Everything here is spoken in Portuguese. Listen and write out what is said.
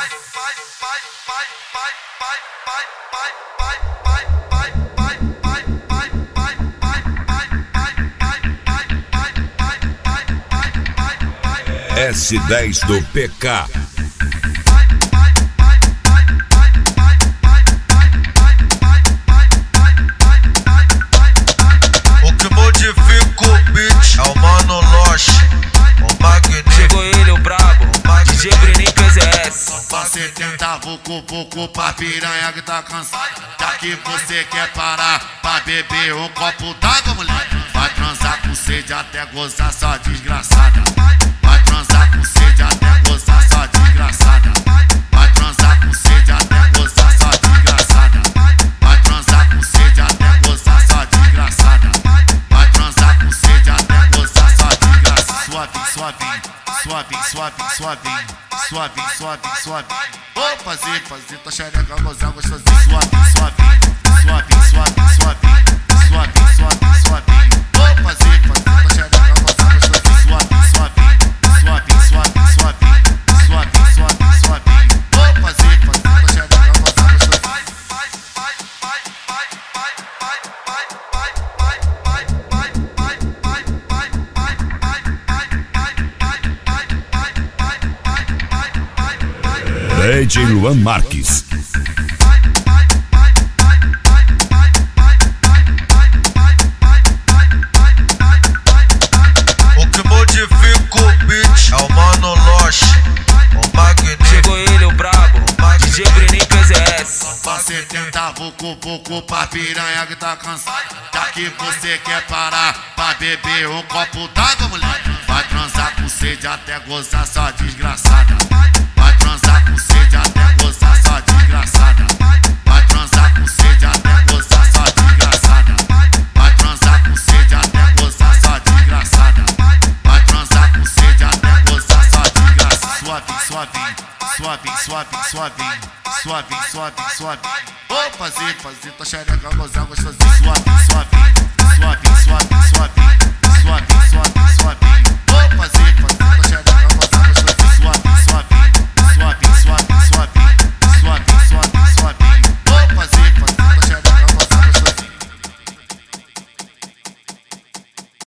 S10 do PK. O que modifica o beat é o Mano Loche, o magnífico. Chegou ele, o brabo, DJ Breninho PZS. Pra 70 vucu pra piranha que tá cansada. Já que você quer parar pra beber um copo d'água, mulher, vai transar com sede até gozar, só desgraçada. Vai transar com sede até gozar, só desgraçada. Vai transar com sede até gozar, só desgraçada. Vai transar com sede até gozar, só desgraçada. Vai transar com sede até gozar, só desgraçada. Suave. Vou fazer tua xereca gozar gostosinho. Suave. Vou fazer tua xereca gozar gostosinho. Suave. Vou fazer tua xereca gozar gostosinho. DJ Luan Marques. O que modifica o beat é o Mano Loche, o magnífico. Chegou ele, o brabo, DJ Breninho PZS. Pra 70 vucu pra piranha que tá cansada. Já que você quer parar pra beber um copo d'água, mulher, vai transar com sede até gozar, só desgraçada. Vai transar com sede até gozar, só desgraçada. Vai transar com sede até gozar, só desgraçada. Vai transar com sede até gozar, só desgraçada. Vai transar com sede até gozar, só desgraçada. Suave. Vou fazer tua xereca gozar gostosinho. Suave. Vou fazer